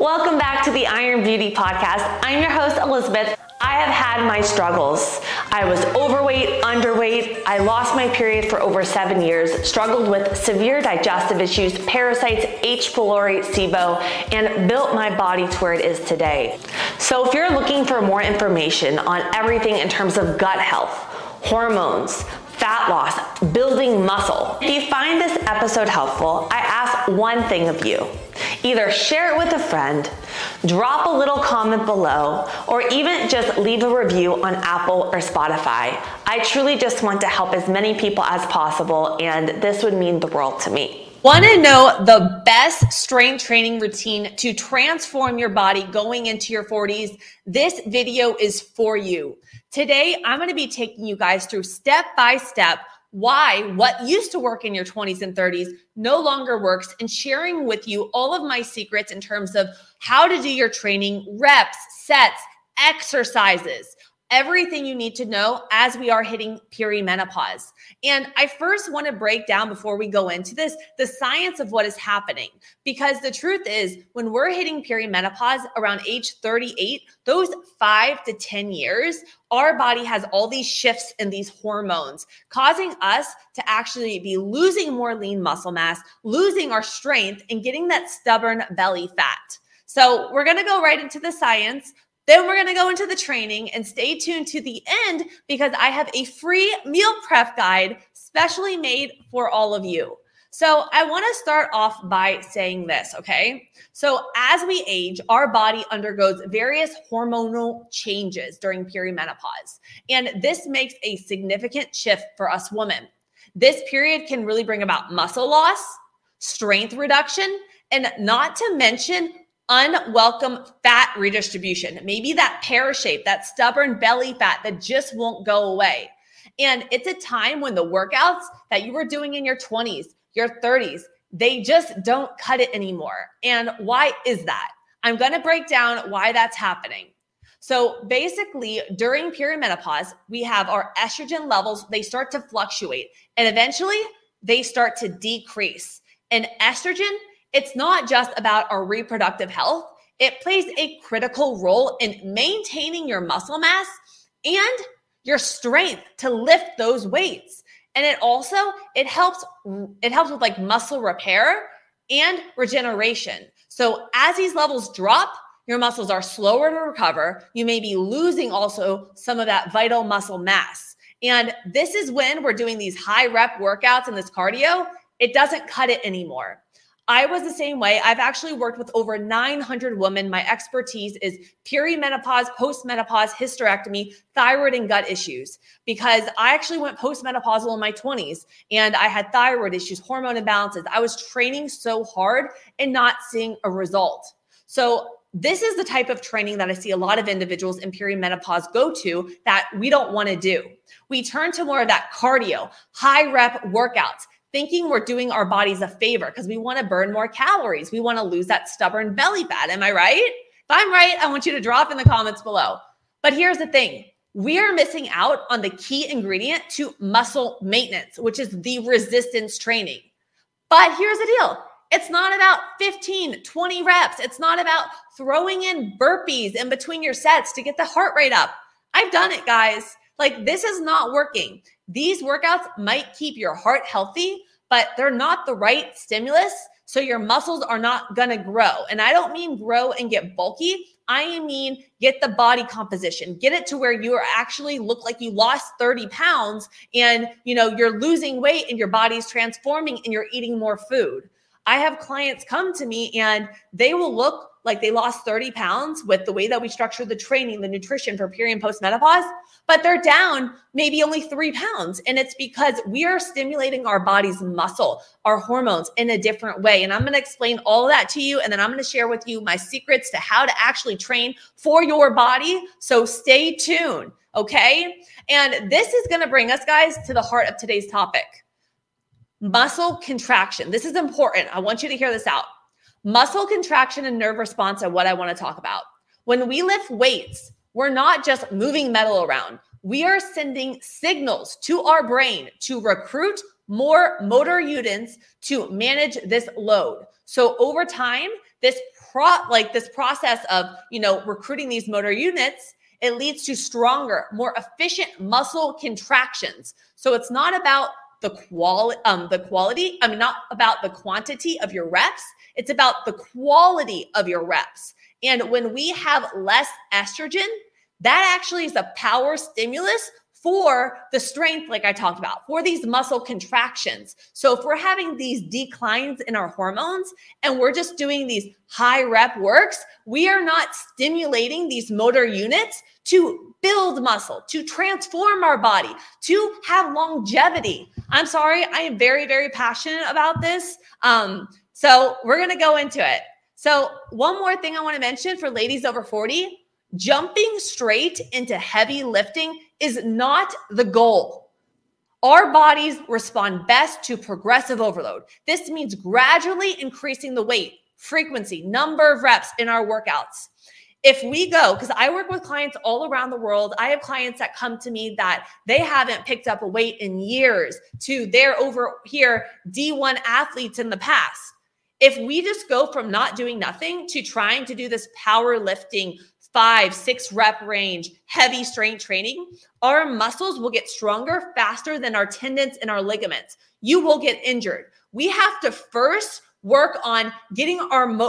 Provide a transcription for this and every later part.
Welcome back to the Iron Beauty Podcast. I'm your host, Elizabeth. I have had my struggles. I was overweight, underweight. I lost my period for over 7 years, struggled with severe digestive issues, parasites, H. pylori, SIBO, and built my body to where it is today. So if you're looking for more information on everything in terms of gut health, hormones, fat loss, building muscle, if you find this episode helpful, I ask one thing of you. Either share it with a friend, drop a little comment below, or even just leave a review on Apple or Spotify. I truly just want to help as many people as possible, and this would mean the world to me. Want to know the best strength training routine to transform your body going into your 40s? This video is for you. Today, I'm going to be taking you guys through step by step why what used to work in your 20s and 30s no longer works, and sharing with you all of my secrets in terms of how to do your training, reps, sets, exercises, everything you need to know as we are hitting perimenopause. And I first want to break down, before we go into this, the science of what is happening. Because the truth is, when we're hitting perimenopause around age 38, those 5 to 10 years, our body has all these shifts in these hormones, causing us to actually be losing more lean muscle mass, losing our strength, and getting that stubborn belly fat. So we're going to go right into the science. Then we're going to go into the training, and stay tuned to the end because I have a free meal prep guide specially made for all of you. So I want to start off by saying this, okay? So as we age, our body undergoes various hormonal changes during perimenopause, and this makes a significant shift for us women. This period can really bring about muscle loss, strength reduction, and not to mention unwelcome fat redistribution. Maybe that pear shape, that stubborn belly fat that just won't go away. And it's a time when the workouts that you were doing in your 20s, your 30s, they just don't cut it anymore. And why is that? I'm going to break down why that's happening. So basically, during perimenopause, we have our estrogen levels, they start to fluctuate, and eventually they start to decrease. And estrogen, it's not just about our reproductive health. It plays a critical role in maintaining your muscle mass and your strength to lift those weights. And it helps with like muscle repair and regeneration. So as these levels drop, your muscles are slower to recover. You may be losing also some of that vital muscle mass. And this is when we're doing these high rep workouts and this cardio, it doesn't cut it anymore. I was the same way. I've actually worked with over 900 women. My expertise is perimenopause, postmenopause, hysterectomy, thyroid, and gut issues, because I actually went postmenopausal in my 20s and I had thyroid issues, hormone imbalances. I was training so hard and not seeing a result. So this is the type of training that I see a lot of individuals in perimenopause go to that we don't want to do. We turn to more of that cardio, high rep workouts, thinking we're doing our bodies a favor because we want to burn more calories. We want to lose that stubborn belly fat. Am I right? If I'm right, I want you to drop in the comments below. But here's the thing. We are missing out on the key ingredient to muscle maintenance, which is the resistance training. But here's the deal. It's not about 15, 20 reps. It's not about throwing in burpees in between your sets to get the heart rate up. I've done it, guys. Like, this is not working. These workouts might keep your heart healthy, but they're not the right stimulus, so your muscles are not going to grow. And I don't mean grow and get bulky. I mean get the body composition, get it to where you actually look like you lost 30 pounds and you're losing weight and your body's transforming and you're eating more food. I have clients come to me and they will look like they lost 30 pounds with the way that we structure the training, the nutrition for peri and postmenopause, but they're down maybe only 3 pounds. And it's because we are stimulating our body's muscle, our hormones in a different way. And I'm going to explain all of that to you. And then I'm going to share with you my secrets to how to actually train for your body. So stay tuned. Okay. And this is going to bring us, guys, to the heart of today's topic. Muscle contraction. This is important. I want you to hear this out. Muscle contraction and nerve response are what I want to talk about. When we lift weights, we're not just moving metal around. We are sending signals to our brain to recruit more motor units to manage this load. So over time, this this process of, recruiting these motor units, it leads to stronger, more efficient muscle contractions. So it's not about the quality, not about the quantity of your reps. It's about the quality of your reps. And when we have less estrogen, that actually is a power stimulus for the strength, like I talked about, for these muscle contractions. So if we're having these declines in our hormones and we're just doing these high rep works, we are not stimulating these motor units to build muscle, to transform our body, to have longevity. I'm sorry, I am very, very passionate about this. So we're going to go into it. So one more thing I want to mention for ladies over 40, jumping straight into heavy lifting is not the goal. Our bodies respond best to progressive overload. This means gradually increasing the weight, frequency, number of reps in our workouts. If we go, because I work with clients all around the world, I have clients that come to me that they haven't picked up a weight in years to they're over here D1 athletes in the past. If we just go from not doing nothing to trying to do this powerlifting 5-6 rep range, heavy strength training, our muscles will get stronger faster than our tendons and our ligaments. You will get injured. We have to first work on getting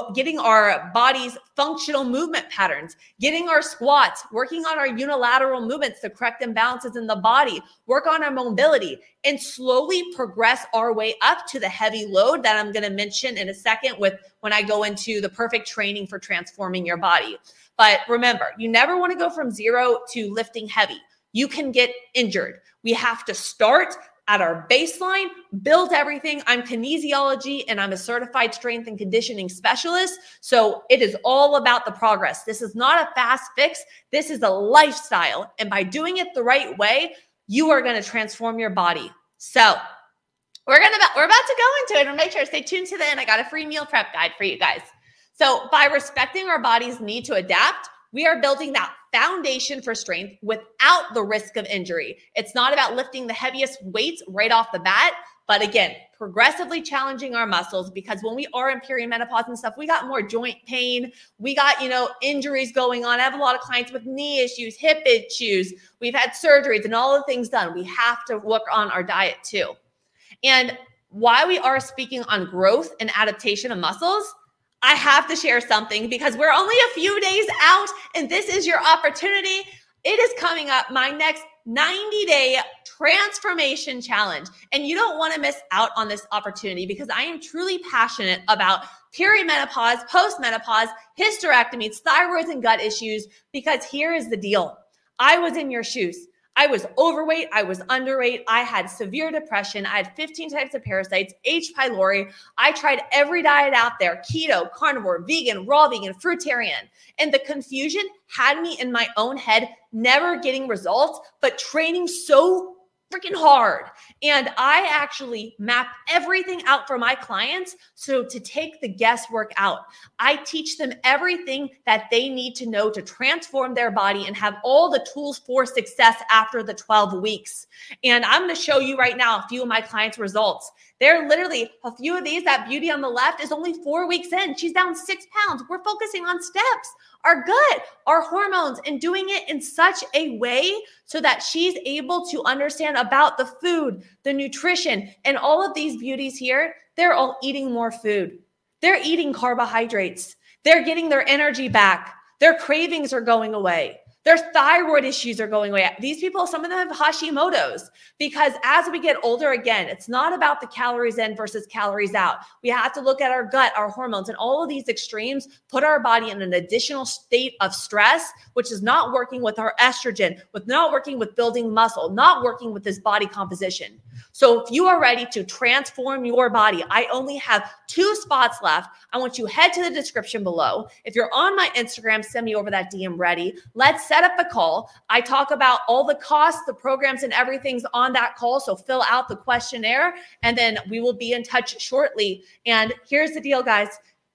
our body's functional movement patterns, getting our squats, working on our unilateral movements, the correct imbalances in the body, work on our mobility, and slowly progress our way up to the heavy load that I'm going to mention in a second when I go into the perfect training for transforming your body. But remember, you never want to go from zero to lifting heavy. You can get injured. We have to start at our baseline, build everything. I'm kinesiology and I'm a certified strength and conditioning specialist. So it is all about the progress. This is not a fast fix. This is a lifestyle. And by doing it the right way, you are going to transform your body. So we're about to go into it, and make sure to stay tuned to the end. I got a free meal prep guide for you guys. So by respecting our body's need to adapt, we are building that foundation for strength without the risk of injury. It's not about lifting the heaviest weights right off the bat, but again, progressively challenging our muscles, because when we are in perimenopause and stuff, we got more joint pain. We got, injuries going on. I have a lot of clients with knee issues, hip issues. We've had surgeries and all the things done. We have to work on our diet too. And while we are speaking on growth and adaptation of muscles, I have to share something because we're only a few days out and this is your opportunity. It is coming up, my next 90-day transformation challenge. And you don't want to miss out on this opportunity because I am truly passionate about perimenopause, postmenopause, hysterectomies, thyroids, and gut issues, because here is the deal. I was in your shoes. I was overweight. I was underweight. I had severe depression. I had 15 types of parasites, H. pylori. I tried every diet out there: keto, carnivore, vegan, raw vegan, fruitarian. And the confusion had me in my own head, never getting results, but training so freaking hard. And I actually map everything out for my clients. So to take the guesswork out, I teach them everything that they need to know to transform their body and have all the tools for success after the 12 weeks. And I'm going to show you right now a few of my clients' results. They're literally a few of these. That beauty on the left is only 4 weeks in. She's down 6 pounds. We're focusing on steps, our gut, our hormones, and doing it in such a way so that she's able to understand about the food, the nutrition, and all of these beauties here. They're all eating more food. They're eating carbohydrates. They're getting their energy back. Their cravings are going away. Their thyroid issues are going away. These people, some of them have Hashimoto's, because as we get older, again, it's not about the calories in versus calories out. We have to look at our gut, our hormones, and all of these extremes put our body in an additional state of stress, which is not working with our estrogen, not working with building muscle, not working with this body composition. So if you are ready to transform your body, I only have 2 spots left. I want you to head to the description below. If you're on my Instagram, send me over that DM ready. Let's set up a call. I talk about all the costs, the programs, and everything's on that call. So fill out the questionnaire and then we will be in touch shortly. And here's the deal, guys.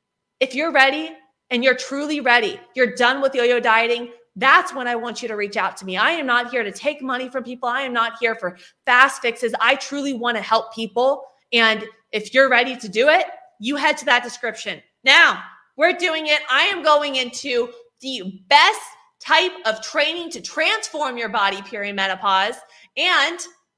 If you're ready and you're truly ready, you're done with yo-yo dieting, that's when I want you to reach out to me. I am not here to take money from people. I am not here for fast fixes. I truly want to help people. And if you're ready to do it, you head to that description. Now, we're doing it. I am going into the best type of training to transform your body perimenopause, and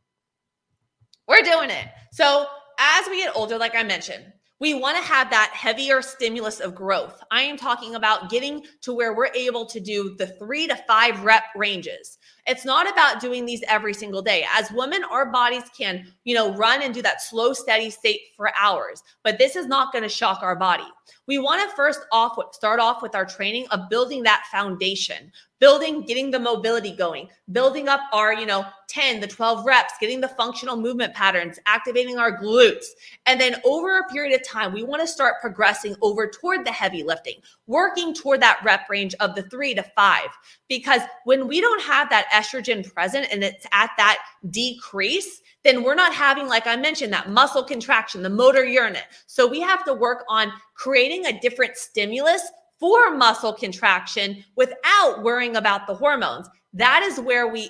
we're doing it. So as we get older, like I mentioned, we want to have that heavier stimulus of growth. I am talking about getting to where we're able to do the 3 to 5 rep ranges. It's not about doing these every single day. As women, our bodies can, run and do that slow, steady state for hours, but this is not going to shock our body. We want to start off with our training of building that foundation, getting the mobility going, building up our, 10 to 12 reps, getting the functional movement patterns, activating our glutes. And then over a period of time, we want to start progressing over toward the heavy lifting, working toward that rep range of the 3 to 5. Because when we don't have that estrogen present and it's at that decrease, then we're not having, like I mentioned, that muscle contraction, the motor urinate. So we have to work on creating a different stimulus for muscle contraction without worrying about the hormones. That is where we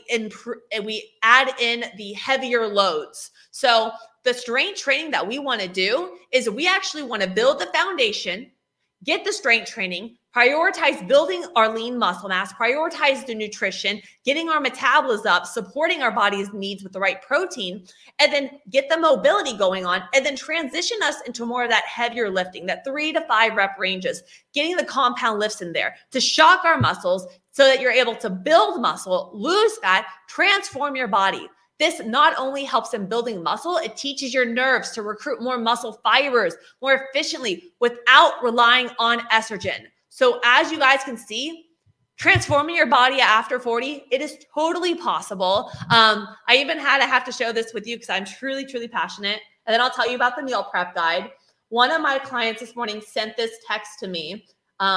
add in the heavier loads. So the strength training that we want to do is we actually want to build the foundation, get the strength training, prioritize building our lean muscle mass, prioritize the nutrition, getting our metabolism up, supporting our body's needs with the right protein, and then get the mobility going on, and then transition us into more of that heavier lifting, that 3 to 5 rep ranges, getting the compound lifts in there to shock our muscles so that you're able to build muscle, lose fat, transform your body. This not only helps in building muscle, it teaches your nerves to recruit more muscle fibers more efficiently without relying on estrogen. So as you guys can see, transforming your body after 40, it is totally possible. I have to show this with you because I'm truly, truly passionate. And then I'll tell you about the meal prep guide. One of my clients this morning sent this text to me.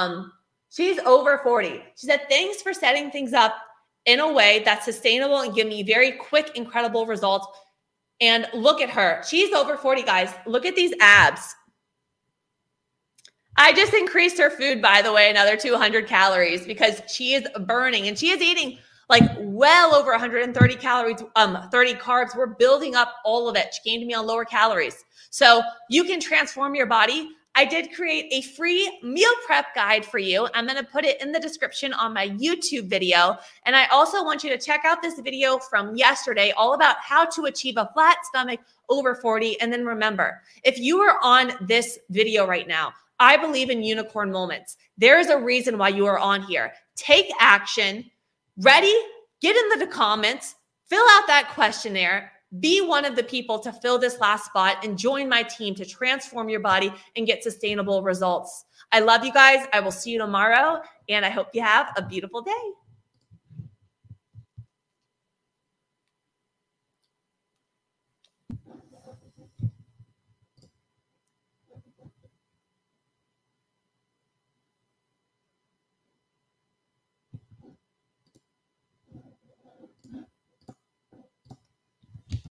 She's over 40. She said, thanks for setting things up in a way that's sustainable and give me very quick, incredible results. And look at her. She's over 40, guys. Look at these abs. I just increased her food, by the way, another 200 calories because she is burning and she is eating like well over 130 calories, 30 carbs. We're building up all of it. She came to me on lower calories. So you can transform your body. I did create a free meal prep guide for you. I'm going to put it in the description on my YouTube video. And I also want you to check out this video from yesterday, all about how to achieve a flat stomach over 40. And then remember, if you are on this video right now, I believe in unicorn moments. There is a reason why you are on here. Take action. Ready? Get in the comments. Fill out that questionnaire. Be one of the people to fill this last spot and join my team to transform your body and get sustainable results. I love you guys. I will see you tomorrow, and I hope you have a beautiful day.